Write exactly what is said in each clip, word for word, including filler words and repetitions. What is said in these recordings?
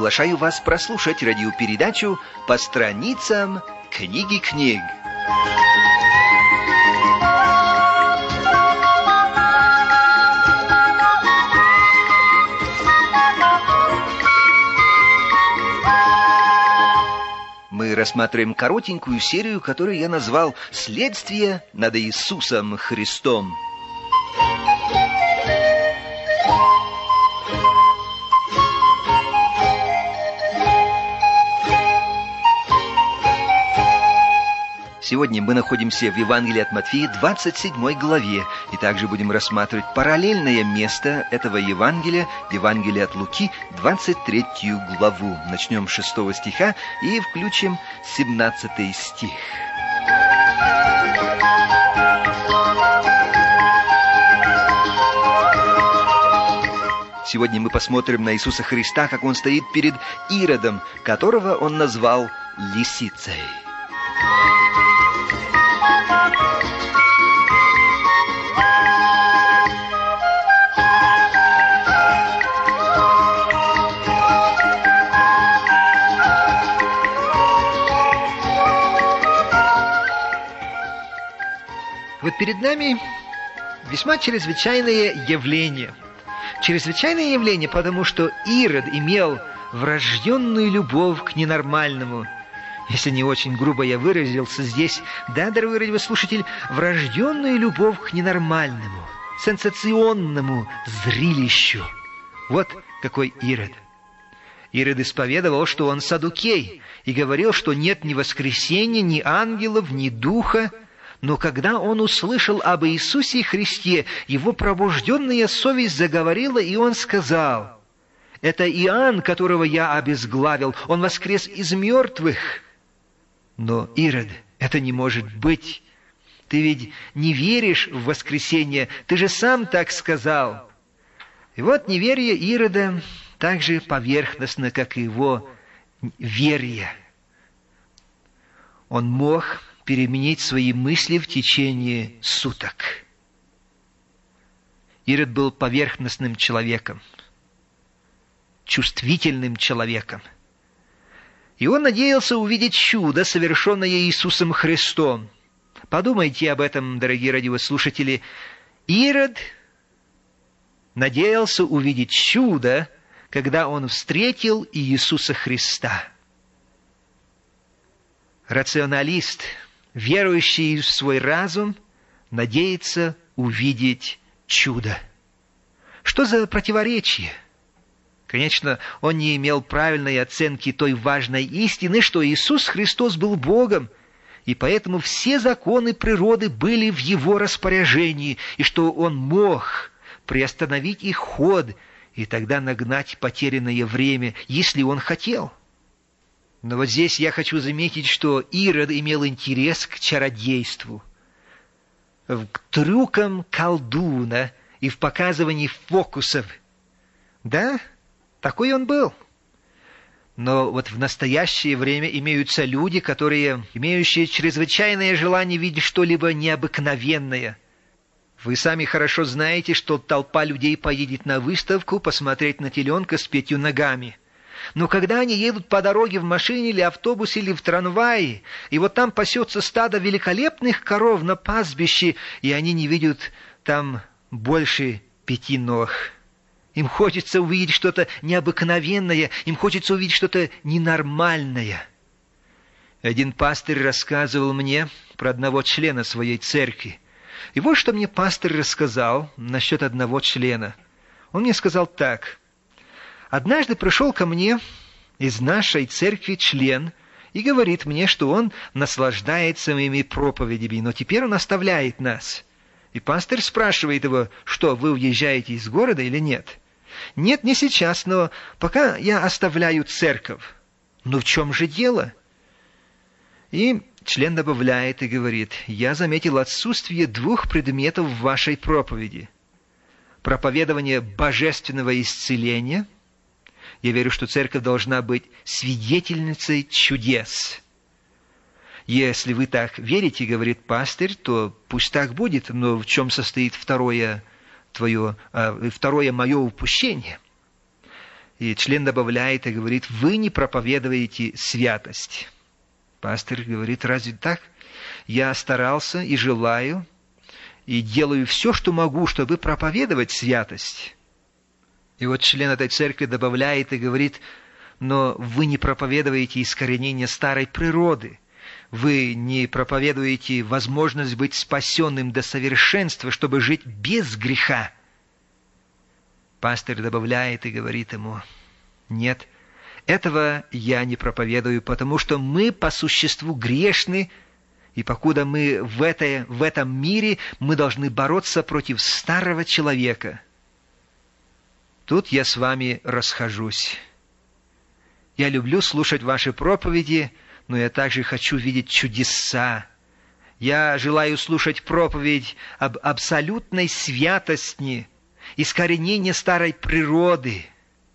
приглашаю вас прослушать радиопередачу «По страницам книги книг». Мы рассматриваем коротенькую серию, которую я назвал «Следствие над Иисусом Христом». Сегодня мы находимся в Евангелии от Матфея, двадцать седьмой главе, и также будем рассматривать параллельное место этого Евангелия, Евангелие от Луки, двадцать третью главу. Начнем с шестого стиха и включим семнадцатый стих. Сегодня мы посмотрим на Иисуса Христа, как Он стоит перед Иродом, которого Он назвал лисицей. Вот перед нами весьма чрезвычайное явление. Чрезвычайное явление, потому что Ирод имел врожденную любовь к ненормальному. Если не очень грубо я выразился здесь, да, дорогой радиослушатель, врожденную любовь к ненормальному, сенсационному зрелищу. Вот какой Ирод. Ирод исповедовал, что он саддукей, и говорил, что нет ни воскресения, ни ангелов, ни духа. Но когда он услышал об Иисусе Христе, его пробужденная совесть заговорила, и он сказал: «Это Иоанн, которого я обезглавил, он воскрес из мертвых». Но, Ирод, это не может быть. Ты ведь не веришь в воскресение, ты же сам так сказал. И вот неверие Ирода так же поверхностно, как и его верие. Он мог переменить свои мысли в течение суток. Ирод был поверхностным человеком, чувствительным человеком. И он надеялся увидеть чудо, совершенное Иисусом Христом. Подумайте об этом, дорогие радиослушатели. Ирод надеялся увидеть чудо, когда он встретил Иисуса Христа. Рационалист, верующий в свой разум, надеется увидеть чудо. Что за противоречие? Конечно, он не имел правильной оценки той важной истины, что Иисус Христос был Богом, и поэтому все законы природы были в Его распоряжении, и что Он мог приостановить их ход и тогда нагнать потерянное время, если Он хотел. Но вот здесь я хочу заметить, что Ирод имел интерес к чародейству, к трюкам колдуна и в показывании фокусов. Да, такой он был. Но вот в настоящее время имеются люди, которые, имеющие чрезвычайное желание видеть что-либо необыкновенное. Вы сами хорошо знаете, что толпа людей поедет на выставку посмотреть на теленка с пятью ногами. Но когда они едут по дороге в машине или автобусе или в трамвае, и вот там пасется стадо великолепных коров на пастбище, и они не видят там больше пяти ног. Им хочется увидеть что-то необыкновенное, им хочется увидеть что-то ненормальное. Один пастырь рассказывал мне про одного члена своей церкви. И вот что мне пастырь рассказал насчет одного члена. Он мне сказал так: «Однажды пришел ко мне из нашей церкви член и говорит мне, что он наслаждается моими проповедями, но теперь он оставляет нас». И пастырь спрашивает его: «Что, вы уезжаете из города или нет?» «Нет, не сейчас, но пока я оставляю церковь». «Ну в чем же дело?» И член добавляет и говорит: «Я заметил отсутствие двух предметов в вашей проповеди. Проповедование божественного исцеления. Я верю, что церковь должна быть свидетельницей чудес». «Если вы так верите, — говорит пастырь, — то пусть так будет, но в чем состоит второе твое, а, второе мое упущение?» И член добавляет и говорит: вы не проповедуете святость. Пастор говорит: разве так? Я старался и желаю, и делаю все, что могу, чтобы проповедовать святость. И вот член этой церкви добавляет и говорит: но вы не проповедуете искоренение старой природы. Вы не проповедуете возможность быть спасенным до совершенства, чтобы жить без греха. Пастор добавляет и говорит ему: нет, этого я не проповедую, потому что мы по существу грешны, и покуда мы в, этой, в этом мире, мы должны бороться против старого человека. Тут я с вами расхожусь. Я люблю слушать ваши проповеди, но я также хочу видеть чудеса. Я желаю слушать проповедь об абсолютной святости, искоренении старой природы.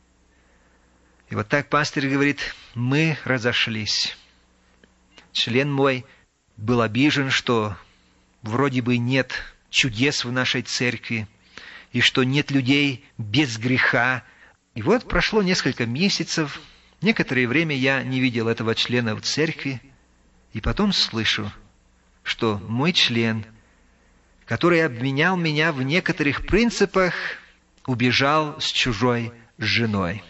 И вот так пастор говорит: мы разошлись. Член мой был обижен, что вроде бы нет чудес в нашей церкви, и что нет людей без греха. И вот прошло несколько месяцев, некоторое время я не видел этого члена в церкви, и потом слышу, что мой член, который обвинял меня в некоторых принципах, убежал с чужой женой.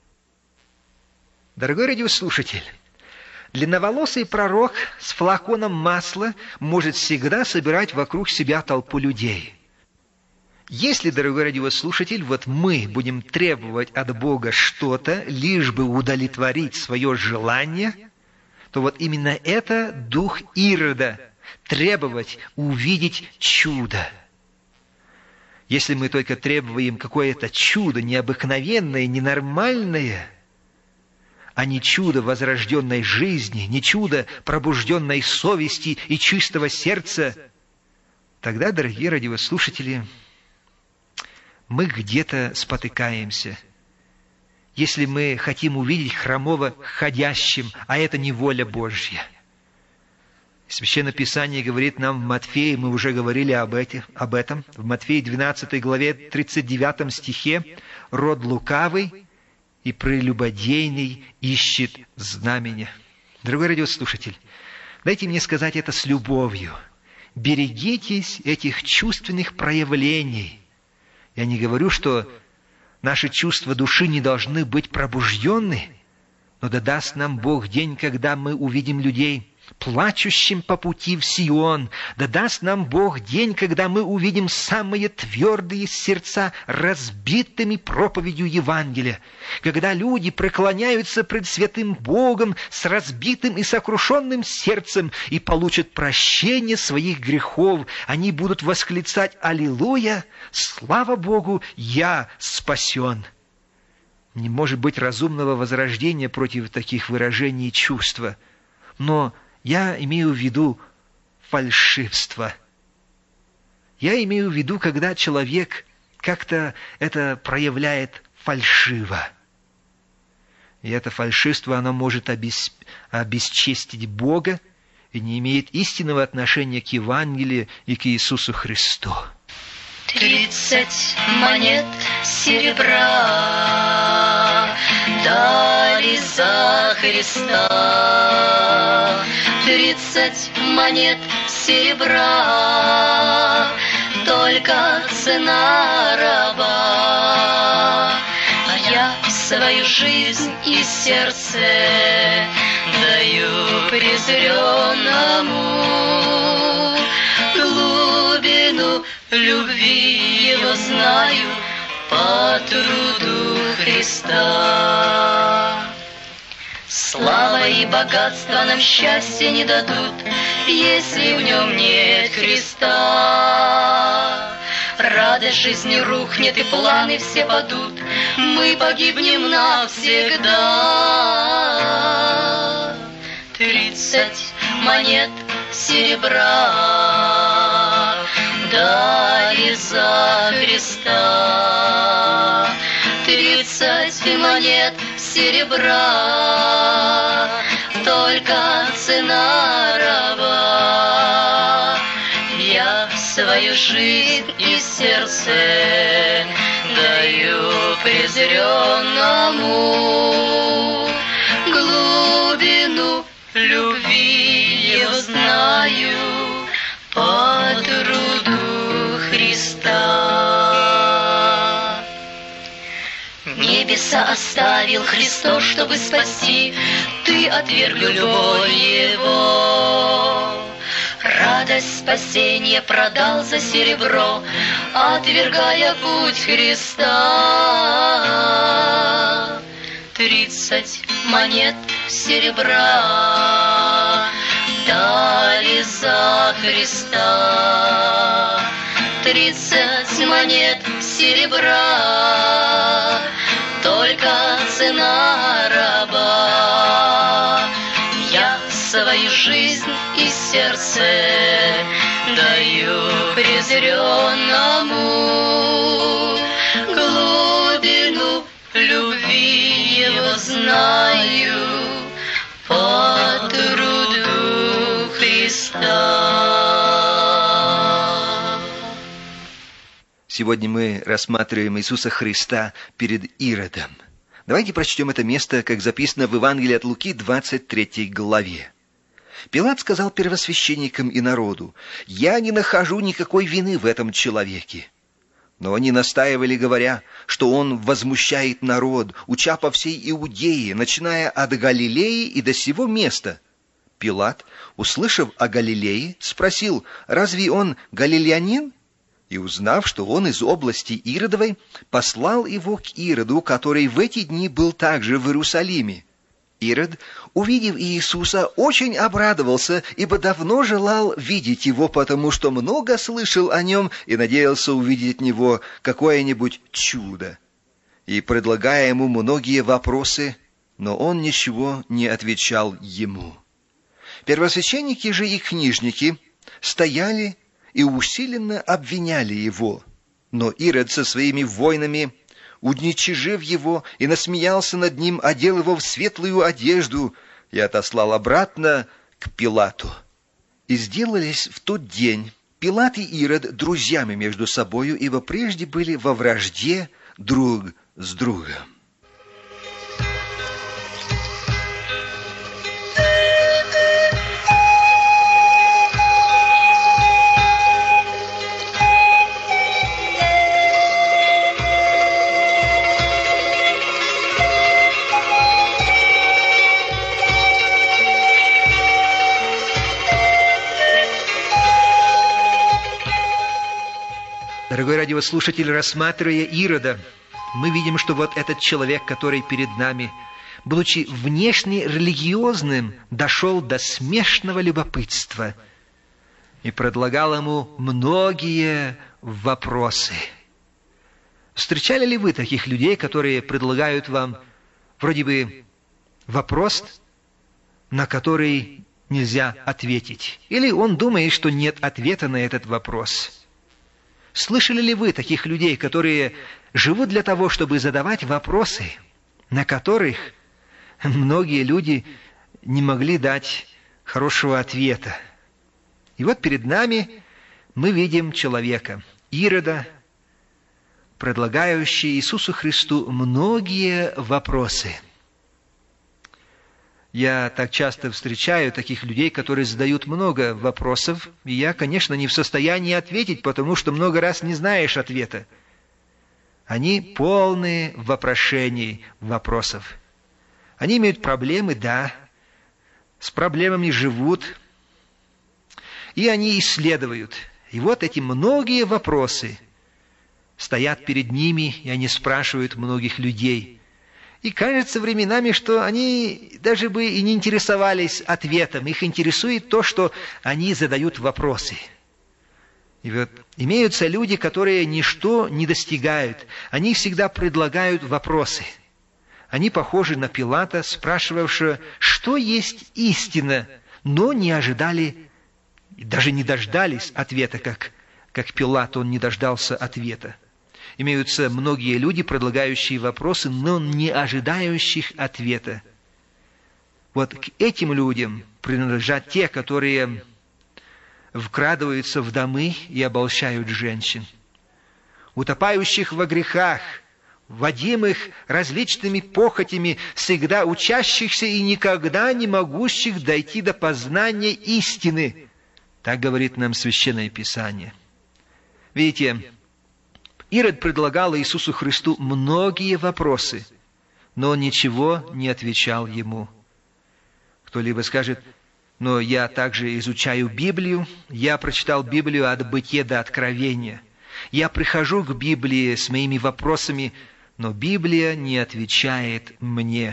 Дорогой радиослушатель, длинноволосый пророк с флаконом масла может всегда собирать вокруг себя толпу людей. Если, дорогой радиослушатель, вот мы будем требовать от Бога что-то, лишь бы удовлетворить свое желание, то вот именно это дух Ирода – требовать, увидеть чудо. Если мы только требуем какое-то чудо необыкновенное, ненормальное, а не чудо возрожденной жизни, не чудо пробужденной совести и чистого сердца, тогда, дорогие радиослушатели, мы где-то спотыкаемся. Если мы хотим увидеть хромого ходящим, а это не воля Божья. Священное Писание говорит нам в Матфея, мы уже говорили об, эти, об этом, в Матфея двенадцатой главе тридцать девятом стихе: «Род лукавый и прелюбодейный ищет знамения». Дорогой радиослушатель, дайте мне сказать это с любовью. Берегитесь этих чувственных проявлений. Я не говорю, что наши чувства души не должны быть пробужденны, но да даст нам Бог день, когда мы увидим людей плачущим по пути в Сион. Да даст нам Бог день, когда мы увидим самые твердые сердца разбитыми проповедью Евангелия. Когда люди преклоняются пред святым Богом с разбитым и сокрушенным сердцем и получат прощение своих грехов. Они будут восклицать: «Аллилуйя! Слава Богу! Я спасен!» Не может быть разумного возрождения против таких выражений чувства. Но я имею в виду фальшивство. Я имею в виду, когда человек как-то это проявляет фальшиво. И это фальшивство, оно может обес... обесчестить Бога и не имеет истинного отношения к Евангелию и к Иисусу Христу. Тридцать монет серебра дали за Христа. Тридцать монет серебра, только цена раба. А я свою жизнь и сердце даю презренному. Глубину любви его знаю по труду Христа. Слава и богатство нам счастья не дадут, если в нем нет Христа. Радость жизни рухнет, и планы все падут, мы погибнем навсегда. Тридцать монет серебра дали за Христа. Тридцать монет серебра, только цена раба. Я свою жизнь и сердце даю презренному, глубину любви его знаю по труду Христа. Небеса оставил Христос, чтобы спасти, ты отверг любовь Его. Радость спасения продал за серебро, отвергая путь Христа. Тридцать монет серебра дали за Христа. Тридцать монет серебра, только цена раба. Я свою жизнь и сердце даю презренному, глубину любви его знаю по труду Христа. Сегодня мы рассматриваем Иисуса Христа перед Иродом. Давайте прочтем это место, как записано в Евангелии от Луки, двадцать третьей главе. Пилат сказал первосвященникам и народу: «Я не нахожу никакой вины в этом человеке». Но они настаивали, говоря, что он возмущает народ, уча по всей Иудее, начиная от Галилеи и до сего места. Пилат, услышав о Галилее, спросил: «Разве он галилеянин?» И, узнав, что он из области Иродовой, послал его к Ироду, который в эти дни был также в Иерусалиме. Ирод, увидев Иисуса, очень обрадовался, ибо давно желал видеть его, потому что много слышал о нем и надеялся увидеть от него какое-нибудь чудо. И, предлагая ему многие вопросы, но он ничего не отвечал ему. Первосвященники же и книжники стояли и усиленно обвиняли его. Но Ирод со своими воинами, уничижив его и насмеялся над ним, одел его в светлую одежду и отослал обратно к Пилату. И сделались в тот день Пилат и Ирод друзьями между собою, ибо прежде были во вражде друг с другом. Дорогой радиослушатель, рассматривая Ирода, мы видим, что вот этот человек, который перед нами, будучи внешне религиозным, дошел до смешного любопытства и предлагал ему многие вопросы. Встречали ли вы таких людей, которые предлагают вам вроде бы вопрос, на который нельзя ответить? Или он думает, что нет ответа на этот вопрос? Слышали ли вы таких людей, которые живут для того, чтобы задавать вопросы, на которых многие люди не могли дать хорошего ответа? И вот перед нами мы видим человека, Ирода, предлагающий Иисусу Христу многие вопросы. Я так часто встречаю таких людей, которые задают много вопросов, и я, конечно, не в состоянии ответить, потому что много раз не знаешь ответа. Они полны вопрошений, вопросов. Они имеют проблемы, да, с проблемами живут, и они исследуют. И вот эти многие вопросы стоят перед ними, и они спрашивают многих людей. И кажется временами, что они даже бы и не интересовались ответом. Их интересует то, что они задают вопросы. И вот имеются люди, которые ничто не достигают. Они всегда предлагают вопросы. Они похожи на Пилата, спрашивавшего, что есть истина, но не ожидали, даже не дождались ответа, как, как Пилат, он не дождался ответа. Имеются многие люди, предлагающие вопросы, но не ожидающих ответа. Вот к этим людям принадлежат те, которые вкрадываются в домы и обольщают женщин. утопающих во грехах, водимых различными похотями, всегда учащихся и никогда не могущих дойти до познания истины. Так говорит нам Священное Писание. Видите, Ирод предлагал Иисусу Христу многие вопросы, но он ничего не отвечал ему. Кто-либо скажет: но я также изучаю Библию, я прочитал Библию от Бытия до Откровения. Я прихожу к Библии с моими вопросами, но Библия не отвечает мне.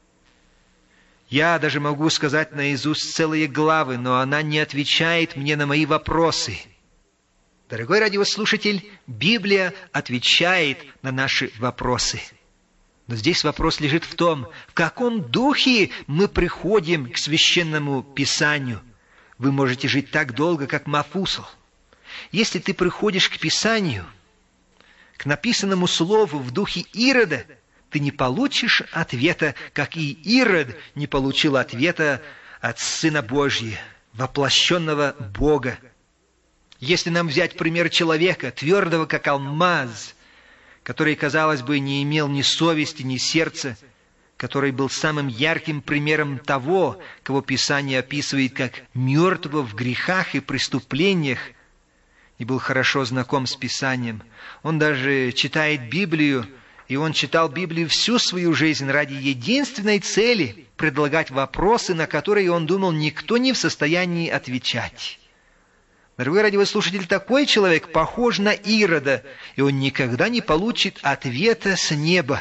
Я даже могу сказать наизусть целые главы, но она не отвечает мне на мои вопросы. Дорогой радиослушатель, Библия отвечает на наши вопросы. Но здесь вопрос лежит в том, в каком духе мы приходим к Священному Писанию. Вы можете жить так долго, как Мафусал. Если ты приходишь к Писанию, к написанному слову в духе Ирода, ты не получишь ответа, как и Ирод не получил ответа от Сына Божьего, воплощенного Бога. Если нам взять пример человека, твердого как алмаз, который, казалось бы, не имел ни совести, ни сердца, который был самым ярким примером того, кого Писание описывает как мертвого в грехах и преступлениях, и был хорошо знаком с Писанием. Он даже читает Библию, и он читал Библию всю свою жизнь ради единственной цели – предлагать вопросы, на которые, он думал, никто не в состоянии отвечать. Дорогой радиослушатель, такой человек похож на Ирода, и он никогда не получит ответа с неба.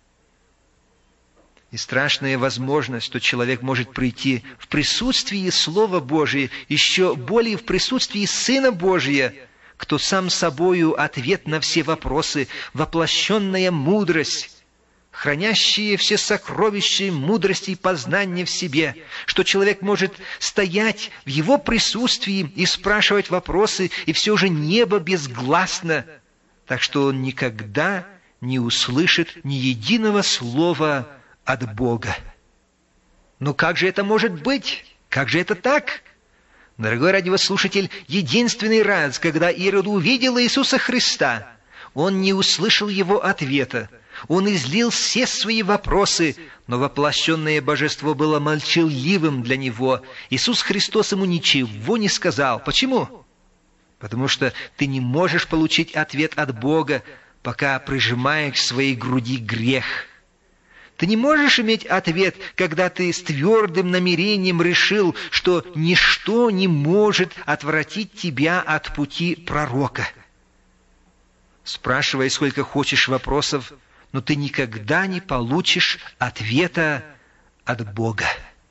И страшная возможность, что человек может прийти в присутствии Слова Божия, еще более в присутствии Сына Божия, кто сам собою ответ на все вопросы, воплощенная мудрость, хранящие все сокровища мудрости и познания в себе, что человек может стоять в его присутствии и спрашивать вопросы, и все же небо безгласно, так что он никогда не услышит ни единого слова от Бога. Но как же это может быть? Как же это так? Дорогой радиослушатель, единственный раз, когда Ирод увидел Иисуса Христа, он не услышал его ответа. Он излил все свои вопросы, но воплощенное божество было молчаливым для него. Иисус Христос ему ничего не сказал. Почему? Потому что ты не можешь получить ответ от Бога, пока прижимаешь к своей груди грех. Ты не можешь иметь ответ, когда ты с твердым намерением решил, что ничто не может отвратить тебя от пути пророка. Спрашивай сколько хочешь вопросов, но ты никогда не получишь ответа от Бога.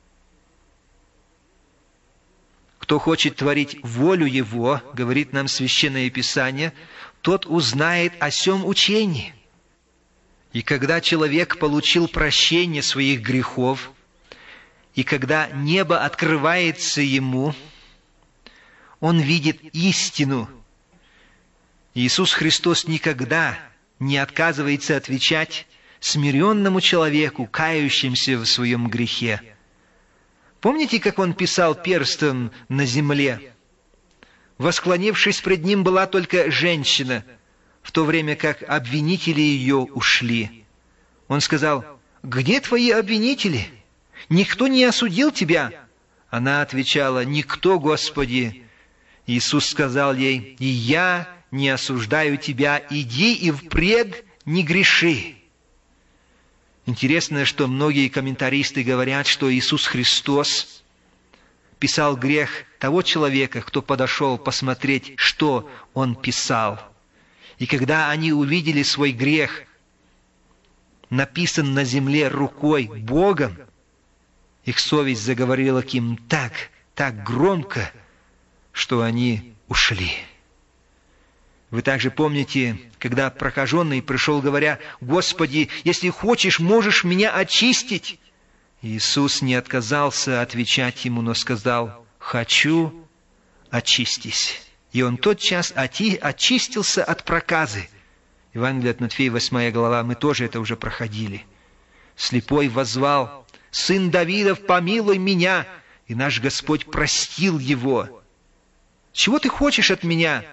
Кто хочет творить волю Его, говорит нам Священное Писание, тот узнает о сем учении. И когда человек получил прощение своих грехов, и когда небо открывается ему, он видит истину. Иисус Христос никогда не отказывается отвечать смиренному человеку, кающимся в своем грехе. Помните, как он писал перстом на земле? Восклонившись пред ним была только женщина, в то время как обвинители ее ушли. Он сказал: «Где твои обвинители? Никто не осудил тебя?» Она отвечала: «Никто, Господи». Иисус сказал ей: «И я не осуждаю тебя, иди и впредь не греши». Интересно, что многие комментаристы говорят, что Иисус Христос писал грех того человека, кто подошел посмотреть, что он писал. И когда они увидели свой грех, написан на земле рукой Богом, их совесть заговорила к ним так, так громко, что они ушли. Вы также помните, когда прокаженный пришел, говоря: «Господи, если хочешь, можешь меня очистить?» Иисус не отказался отвечать ему, но сказал: «Хочу, очистись». И он тотчас очистился от проказы. Евангелие от Матфея, восьмая глава, мы тоже это уже проходили. Слепой воззвал: «Сын Давидов, помилуй меня!» И наш Господь простил его. «Чего ты хочешь от меня?» —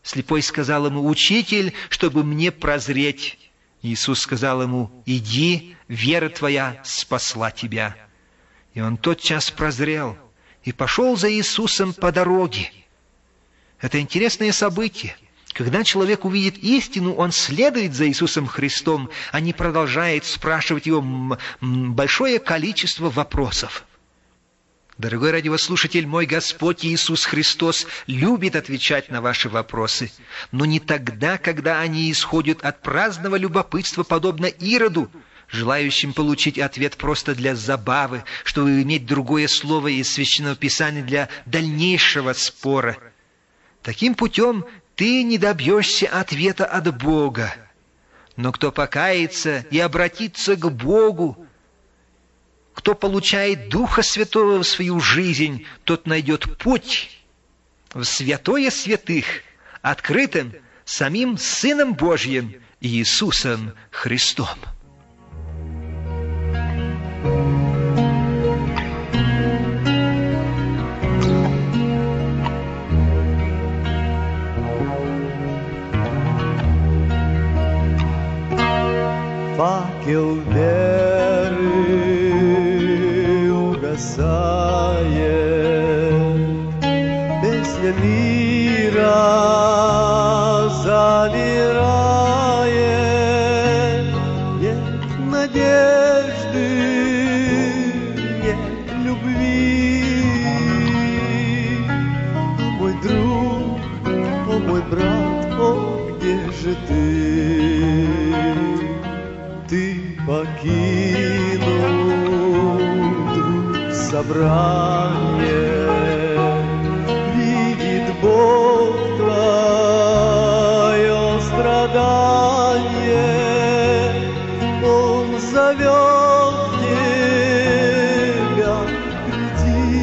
Слепой сказал ему: «Учитель, чтобы мне прозреть». Иисус сказал ему: «Иди, вера твоя спасла тебя». И он тотчас прозрел и пошел за Иисусом по дороге. Это интересное событие. Когда человек увидит истину, он следует за Иисусом Христом, а не продолжает спрашивать его большое количество вопросов. Дорогой радиослушатель, мой Господь Иисус Христос любит отвечать на ваши вопросы, но не тогда, когда они исходят от праздного любопытства, подобно Ироду, желающим получить ответ просто для забавы, чтобы иметь другое слово из Священного Писания для дальнейшего спора. Таким путем ты не добьешься ответа от Бога. Но кто покается и обратится к Богу, кто получает Духа Святого в свою жизнь, тот найдет путь в святое святых, открытым самим Сыном Божьим Иисусом Христом. Факел веры угасает, песня мира замирает. Нет надежды, нет любви. О, мой друг, о, мой брат, о, где же ты? Ты покинул, друг, собрание. Видит Бог твое страдание. Он зовет тебя, приди.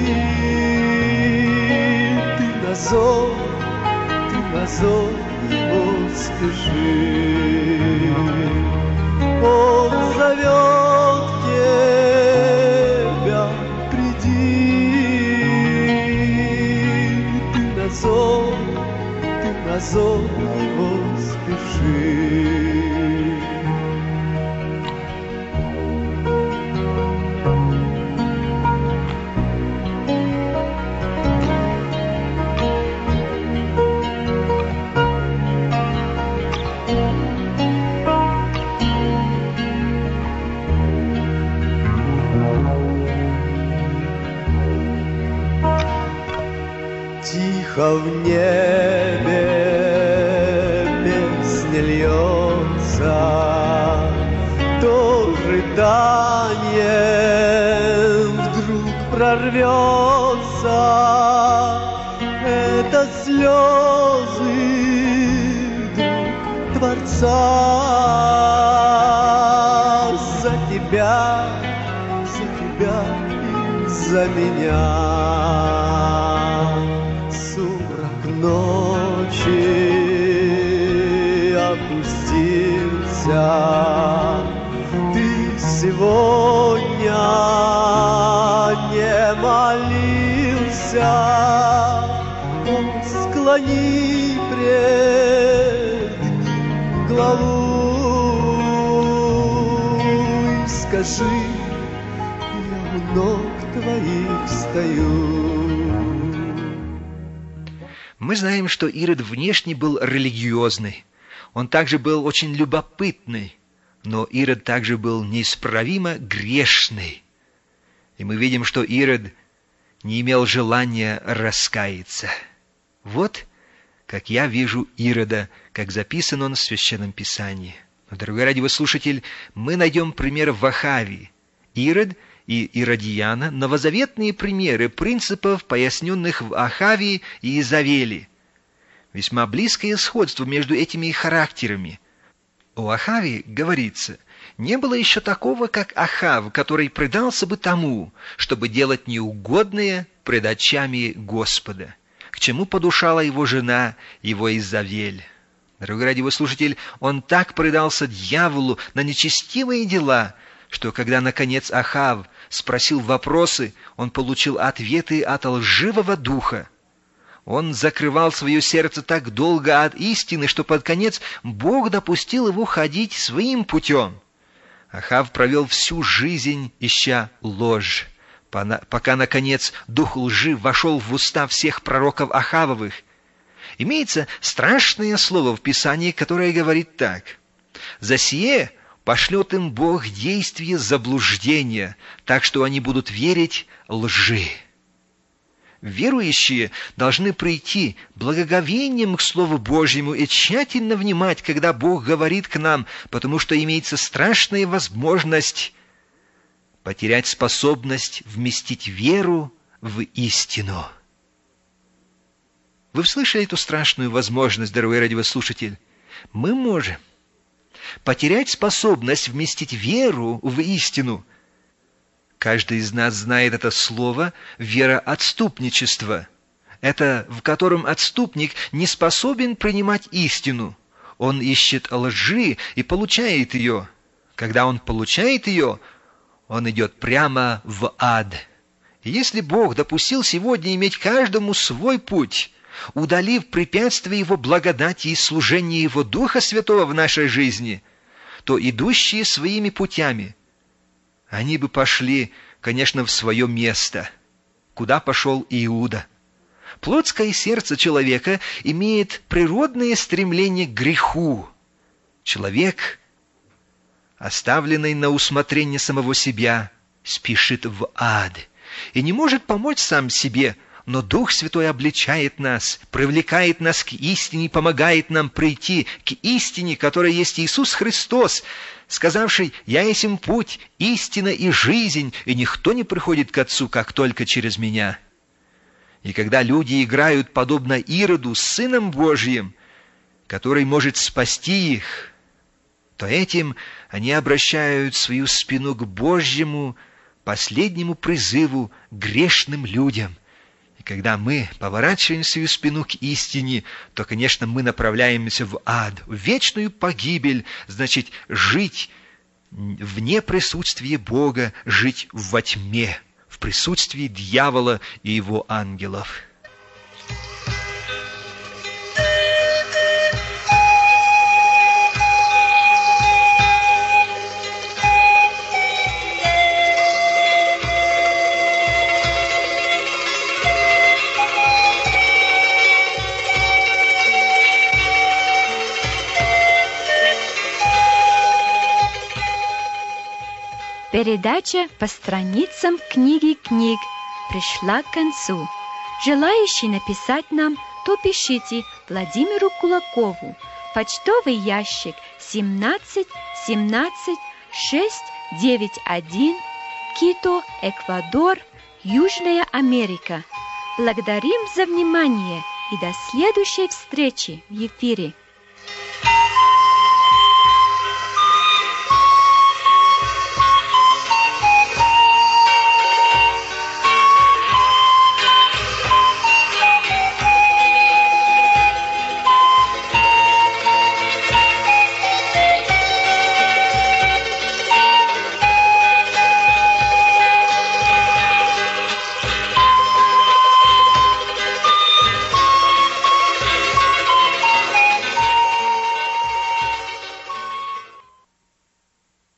Ты на зов, ты на зов его спеши. Он зовет тебя, приди. Ты на зов, ты на зов его спеши. Тихо в небе песня льется, то рыданием вдруг прорвется. Это слезы, друг Творца, за тебя, за тебя и за меня. Ночи опустился, ты сегодня не молился. О, склони пред ним главу и скажи: я у ног твоих стою. Мы знаем, что Ирод внешне был религиозный. Он также был очень любопытный, но Ирод также был неисправимо грешный. И мы видим, что Ирод не имел желания раскаяться. Вот как я вижу Ирода, как записан он в Священном Писании. Но, дорогой радиослушатель, мы найдем пример в Ахавии. Ирод и Иродиана — новозаветные примеры принципов, поясненных в Ахавии и Иезавели. Весьма близкое сходство между этими характерами. О Ахавии говорится: не было еще такого, как Ахав, который предался бы тому, чтобы делать неугодное пред очами Господа, к чему подушала его жена, его Иезавель. Дорогой радиослушатель, он так предался дьяволу на нечестивые дела, что когда, наконец, Ахав спросил вопросы, он получил ответы от лживого духа. Он закрывал свое сердце так долго от истины, что под конец Бог допустил его ходить своим путем. Ахав провел всю жизнь, ища ложь, пока, наконец, дух лжи вошел в уста всех пророков Ахавовых. Имеется страшное слово в Писании, которое говорит так: «За сие пошлет им Бог действие заблуждения, так что они будут верить лжи». Верующие должны прийти благоговением к Слову Божьему и тщательно внимать, когда Бог говорит к нам, потому что имеется страшная возможность потерять способность вместить веру в истину. Вы слышали эту страшную возможность, дорогой радиослушатель? Мы можем потерять способность вместить веру в истину. Каждый из нас знает это слово «вероотступничество». Это в котором отступник не способен принимать истину. Он ищет лжи и получает ее. Когда он получает ее, он идет прямо в ад. И если Бог допустил сегодня иметь каждому свой путь, удалив препятствия Его благодати и служения Его Духа Святого в нашей жизни, то идущие своими путями, они бы пошли, конечно, в свое место, куда пошел Иуда. Плотское сердце человека имеет природное стремление к греху. Человек, оставленный на усмотрение самого себя, спешит в ад и не может помочь сам себе, но Дух Святой обличает нас, привлекает нас к истине, помогает нам прийти к истине, которая есть Иисус Христос, сказавший: «Я есть им путь, истина и жизнь, и никто не приходит к Отцу, как только через Меня». И когда люди играют подобно Ироду с Сыном Божьим, который может спасти их, то этим они обращают свою спину к Божьему последнему призыву грешным людям. И когда мы поворачиваем свою спину к истине, то, конечно, мы направляемся в ад, в вечную погибель, значит, жить вне присутствия Бога, жить во тьме, в присутствии дьявола и его ангелов. Передача по страницам книги книг пришла к концу. Желающие написать нам, то пишите Владимиру Кулакову. Почтовый ящик семнадцать семнадцать шесть девять один, Кито, Эквадор, Южная Америка. Благодарим за внимание и до следующей встречи в эфире.